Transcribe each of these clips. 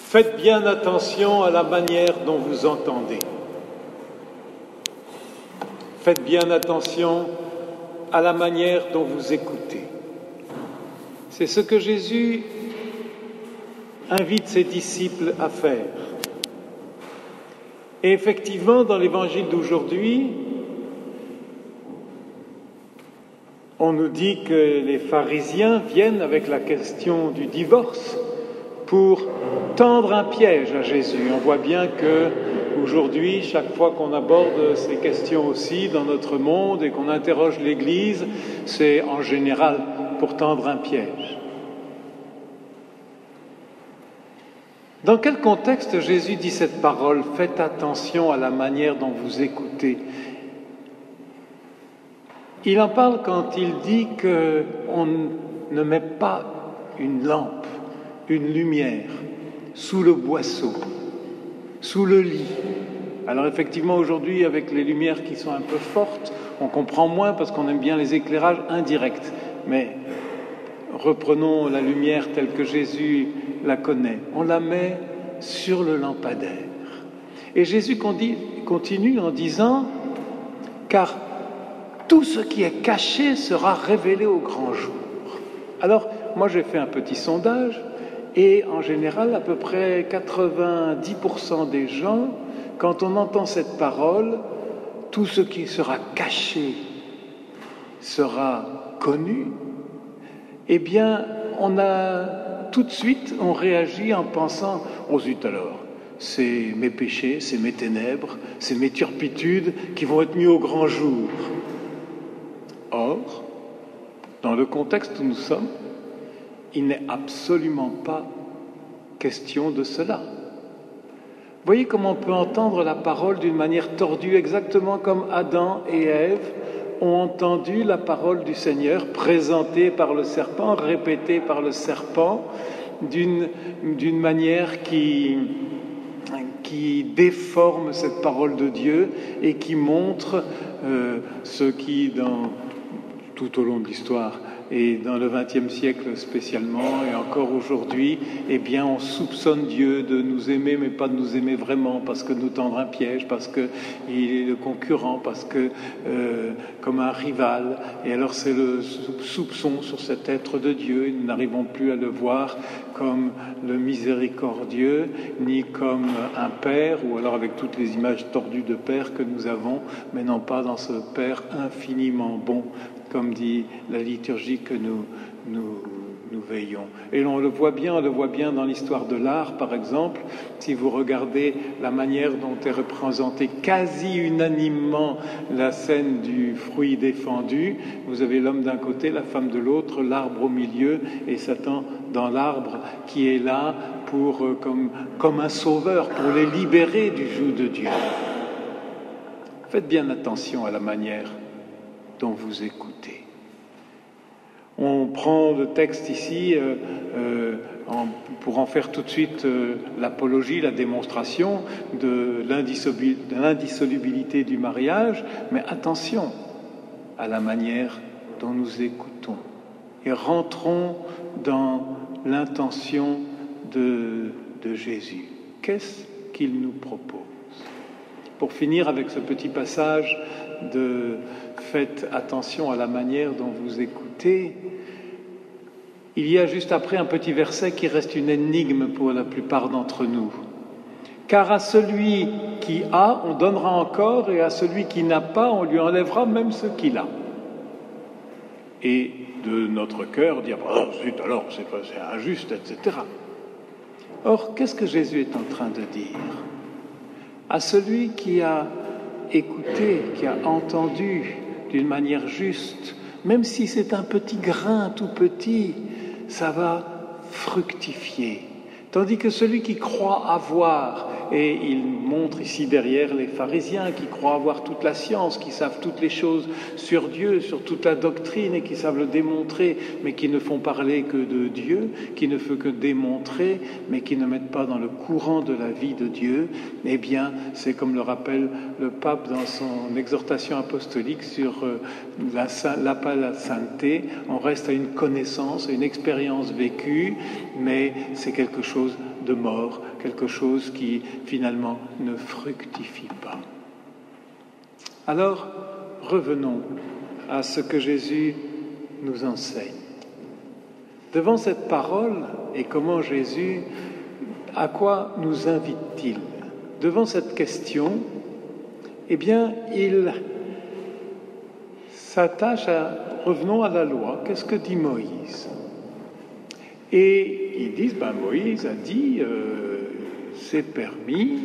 Faites bien attention à la manière dont vous entendez. Faites bien attention à la manière dont vous écoutez. C'est ce que Jésus invite ses disciples à faire. Et effectivement, dans l'évangile d'aujourd'hui, on nous dit que les pharisiens viennent avec la question du divorce pour tendre un piège à Jésus. On voit bien que aujourd'hui, chaque fois qu'on aborde ces questions aussi dans notre monde et qu'on interroge l'Église, c'est en général pour tendre un piège. Dans quel contexte Jésus dit cette parole ? Faites attention à la manière dont vous écoutez. Il en parle quand il dit qu'on ne met pas une lampe, une lumière, sous le boisseau, sous le lit. Alors effectivement, aujourd'hui, avec les lumières qui sont un peu fortes, on comprend moins parce qu'on aime bien les éclairages indirects. Mais reprenons la lumière telle que Jésus la connaît. On la met sur le lampadaire. Et Jésus continue en disant « Car tout ce qui est caché sera révélé au grand jour. » Alors, moi j'ai fait un petit sondage et en général, à peu près 90% des gens, quand on entend cette parole, tout ce qui sera caché sera connu, eh bien, tout de suite, on réagit en pensant « Oh zut alors, c'est mes péchés, c'est mes ténèbres, c'est mes turpitudes qui vont être mis au grand jour. » Or, dans le contexte où nous sommes, il n'est absolument pas question de cela. Voyez comment on peut entendre la parole d'une manière tordue, exactement comme Adam et Ève ont entendu la parole du Seigneur présentée par le serpent, répétée par le serpent, d'une manière qui déforme cette parole de Dieu et qui montre ce qui, tout au long de l'histoire, et dans le XXe siècle spécialement, et encore aujourd'hui, eh bien, on soupçonne Dieu de nous aimer, mais pas de nous aimer vraiment, parce que nous tendre un piège, parce qu'il est le concurrent, parce que comme un rival. Et alors c'est le soupçon sur cet être de Dieu, et nous n'arrivons plus à le voir comme le miséricordieux, ni comme un père, ou alors avec toutes les images tordues de père que nous avons, mais non pas dans ce Père infiniment bon, comme dit la liturgie que nous veillons. Et on le voit bien dans l'histoire de l'art, par exemple. Si vous regardez la manière dont est représentée quasi unanimement la scène du fruit défendu, vous avez l'homme d'un côté, la femme de l'autre, l'arbre au milieu, et Satan dans l'arbre qui est là comme un sauveur, pour les libérer du joug de Dieu. Faites bien attention à la manière dont vous écoutez. On prend le texte ici pour en faire tout de suite l'apologie, la démonstration de l'indissolubilité du mariage, mais attention à la manière dont nous écoutons et rentrons dans l'intention de Jésus. Qu'est-ce qu'il nous propose ? Pour finir avec ce petit passage de « Faites attention à la manière dont vous écoutez », il y a juste après un petit verset qui reste une énigme pour la plupart d'entre nous. « Car à celui qui a, on donnera encore, et à celui qui n'a pas, on lui enlèvera même ce qu'il a. » Et de notre cœur, dire « Oh, zut, alors, c'est injuste, etc. » Or, qu'est-ce que Jésus est en train de dire ? À celui qui a écouté, qui a entendu d'une manière juste, même si c'est un petit grain tout petit, ça va fructifier. Tandis que celui qui croit avoir, et il montre ici derrière les pharisiens qui croient avoir toute la science, qui savent toutes les choses sur Dieu, sur toute la doctrine et qui savent le démontrer, mais qui ne font parler que de Dieu, qui ne font que démontrer, mais qui ne mettent pas dans le courant de la vie de Dieu, eh bien, c'est comme le rappelle le pape dans son exhortation apostolique sur l'appel à la sainteté. On reste à une connaissance, à une expérience vécue, mais c'est quelque chose chose de mort, quelque chose qui finalement ne fructifie pas. Alors, revenons à ce que Jésus nous enseigne. Devant cette parole, et comment Jésus, à quoi nous invite-t-il? Devant cette question, eh bien, il s'attache à... Revenons à la loi. Qu'est-ce que dit Moïse? Et ils disent, Moïse a dit, c'est permis,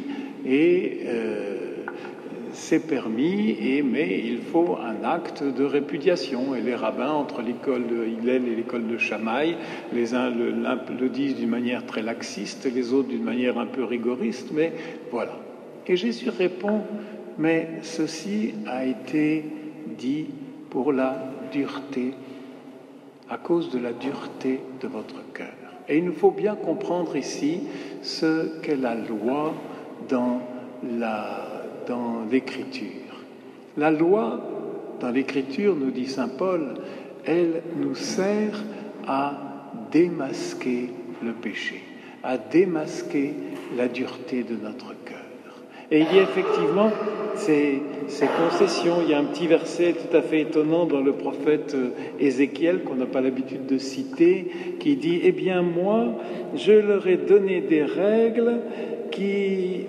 mais il faut un acte de répudiation. Et les rabbins, entre l'école de Hillel et l'école de Shammai, les uns le disent d'une manière très laxiste, les autres d'une manière un peu rigoriste, mais voilà. Et Jésus répond, mais ceci a été dit pour la dureté, à cause de la dureté de votre cœur. Et il nous faut bien comprendre ici ce qu'est la loi dans l'Écriture. La loi, dans l'Écriture, nous dit saint Paul, elle nous sert à démasquer le péché, à démasquer la dureté de notre cœur. Et il y a effectivement ces concessions. Il y a un petit verset tout à fait étonnant dans le prophète Ézéchiel, qu'on n'a pas l'habitude de citer, qui dit « Eh bien moi, je leur ai donné des règles qui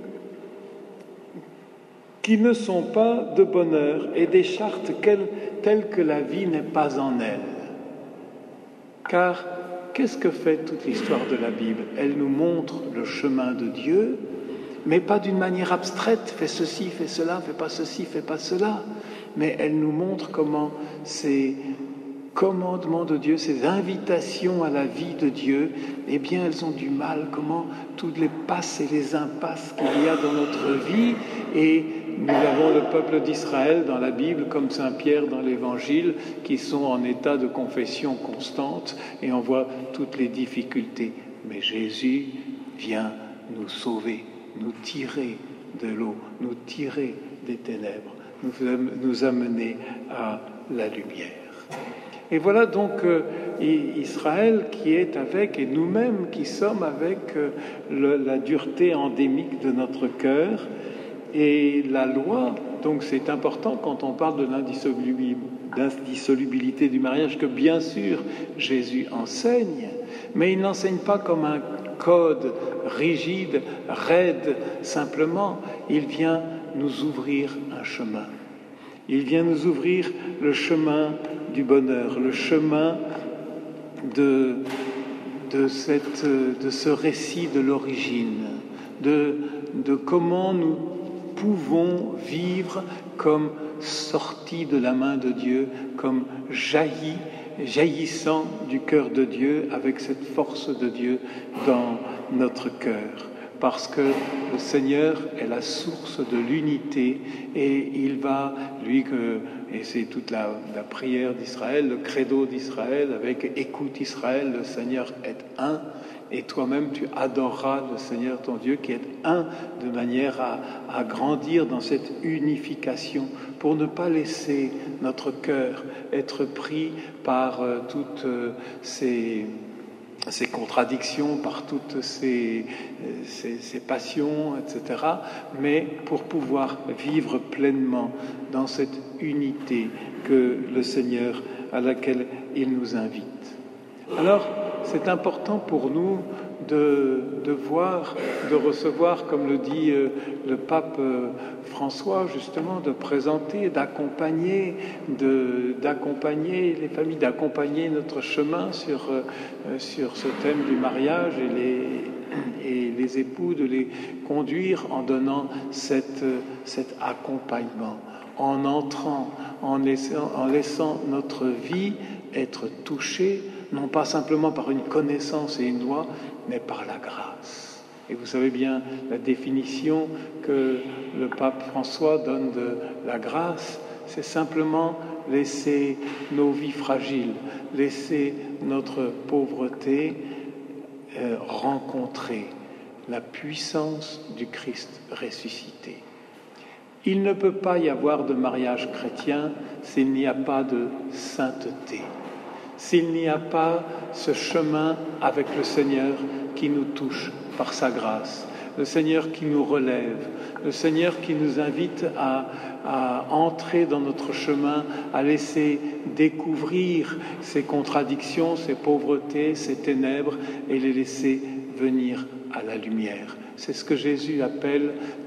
ne sont pas de bonheur et des chartes telles que la vie n'est pas en elles. » Car qu'est-ce que fait toute l'histoire de la Bible? Elle nous montre le chemin de Dieu, mais pas d'une manière abstraite, fais ceci, fais cela, fais pas ceci, fais pas cela. Mais elle nous montre comment ces commandements de Dieu, ces invitations à la vie de Dieu, eh bien, elles ont du mal, comment toutes les passes et les impasses qu'il y a dans notre vie. Et nous avons le peuple d'Israël dans la Bible, comme Saint Pierre dans l'Évangile, qui sont en état de confession constante, et on voit toutes les difficultés. Mais Jésus vient nous sauver, nous tirer de l'eau, nous tirer des ténèbres, nous amener à la lumière. Et voilà donc Israël qui est avec, et nous-mêmes qui sommes avec la dureté endémique de notre cœur. Et la loi, donc c'est important quand on parle de l'indissolubilité du mariage, que bien sûr Jésus enseigne, mais il n'enseigne pas comme un code rigide, raide, simplement. Il vient nous ouvrir un chemin. Il vient nous ouvrir le chemin du bonheur, le chemin de ce récit de l'origine, de comment nous pouvons vivre comme sortis de la main de Dieu, comme jaillissant du cœur de Dieu, avec cette force de Dieu dans notre cœur. Parce que le Seigneur est la source de l'unité, et il va, et c'est toute la prière d'Israël, le credo d'Israël, avec « Écoute Israël, le Seigneur est un », et toi-même tu adoreras le Seigneur ton Dieu qui est un, de manière à grandir dans cette unification, pour ne pas laisser notre cœur être pris par toutes ces contradictions, par toutes ces passions, etc., mais pour pouvoir vivre pleinement dans cette unité que le Seigneur, à laquelle il nous invite. Alors, c'est important pour nous de voir, de recevoir, comme le dit le pape François, justement, de présenter, d'accompagner les familles, d'accompagner notre chemin sur ce thème du mariage, et les époux, de les conduire en donnant cet accompagnement, en entrant, en laissant notre vie être touchée, non pas simplement par une connaissance et une loi, mais par la grâce. Et vous savez bien la définition que le pape François donne de la grâce, c'est simplement laisser nos vies fragiles, laisser notre pauvreté rencontrer la puissance du Christ ressuscité. Il ne peut pas y avoir de mariage chrétien s'il n'y a pas de sainteté. s'il n'y a pas ce chemin avec le Seigneur qui nous touche par sa grâce, le Seigneur qui nous relève, le Seigneur qui nous invite à entrer dans notre chemin, à laisser découvrir ces contradictions, ces pauvretés, ces ténèbres et les laisser venir à la lumière. C'est ce que Jésus appelle,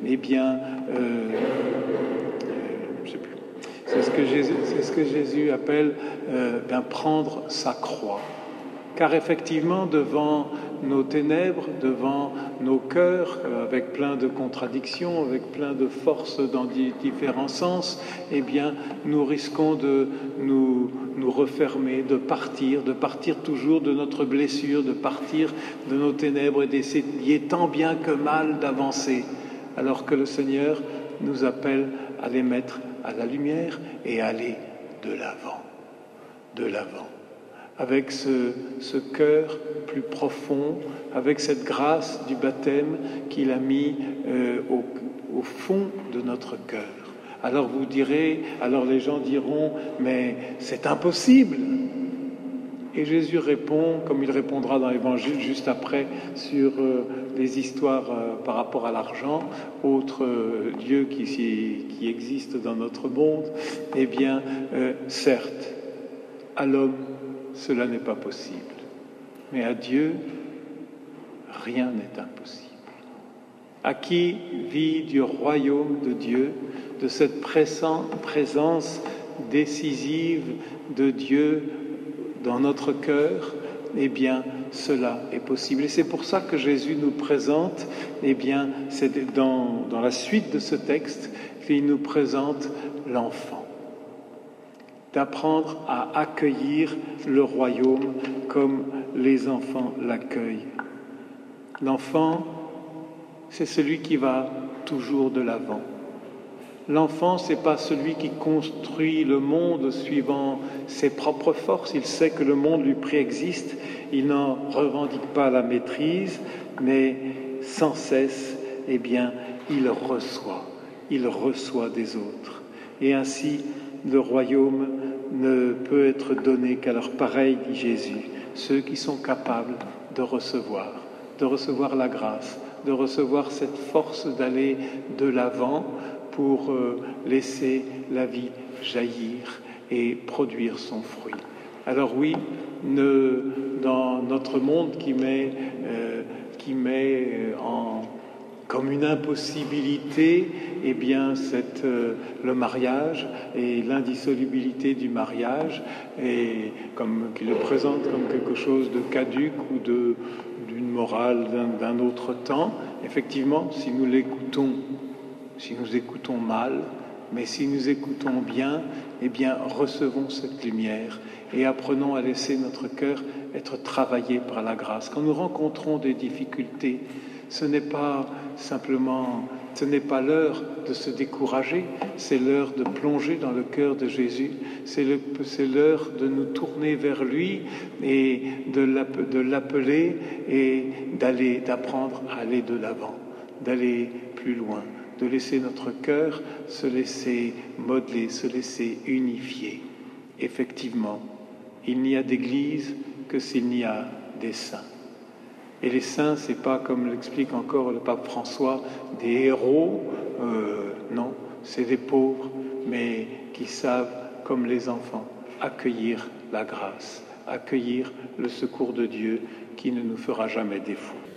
c'est ce que Jésus appelle prendre sa croix. Car effectivement, devant nos ténèbres, devant nos cœurs, avec plein de contradictions, avec plein de forces dans différents sens, nous risquons de nous refermer, de partir toujours de notre blessure, de partir de nos ténèbres et d'essayer tant bien que mal d'avancer, alors que le Seigneur nous appelle à les mettre à la lumière et à aller de l'avant. Avec ce cœur plus profond, avec cette grâce du baptême qu'il a mis au fond de notre cœur. Alors les gens diront, mais c'est impossible. Et Jésus répond, comme il répondra dans l'Évangile juste après, sur les histoires par rapport à l'argent, autre lieu qui existe dans notre monde. Certes, à l'homme, cela n'est pas possible. Mais à Dieu, rien n'est impossible. À qui vit du royaume de Dieu, de cette présence décisive de Dieu dans notre cœur, cela est possible. Et c'est pour ça que Jésus nous présente, c'est dans la suite de ce texte, qu'il nous présente l'enfant. D'apprendre à accueillir le royaume comme les enfants l'accueillent. L'enfant, c'est celui qui va toujours de l'avant. L'enfant, c'est pas celui qui construit le monde suivant ses propres forces. Il sait que le monde lui préexiste. Il n'en revendique pas la maîtrise, mais sans cesse, il reçoit. Il reçoit des autres. Et ainsi, le royaume ne peut être donné qu'à leurs pareils, dit Jésus, ceux qui sont capables de recevoir la grâce, de recevoir cette force d'aller de l'avant pour laisser la vie jaillir et produire son fruit. Alors oui, dans notre monde qui met comme une impossibilité, le mariage et l'indissolubilité du mariage, et qui le présente comme quelque chose de caduc ou d'une morale d'un autre temps. Effectivement, si nous écoutons mal, mais si nous écoutons bien, recevons cette lumière et apprenons à laisser notre cœur être travaillé par la grâce. Quand nous rencontrons des difficultés, ce n'est pas l'heure de se décourager, c'est l'heure de plonger dans le cœur de Jésus, c'est l'heure de nous tourner vers lui et de l'appeler et d'apprendre à aller de l'avant, d'aller plus loin, de laisser notre cœur se laisser modeler, se laisser unifier. Effectivement, il n'y a d'église que s'il n'y a des saints. Et les saints, c'est pas, comme l'explique encore le pape François, des héros, non, c'est des pauvres, mais qui savent, comme les enfants, accueillir la grâce, accueillir le secours de Dieu qui ne nous fera jamais défaut.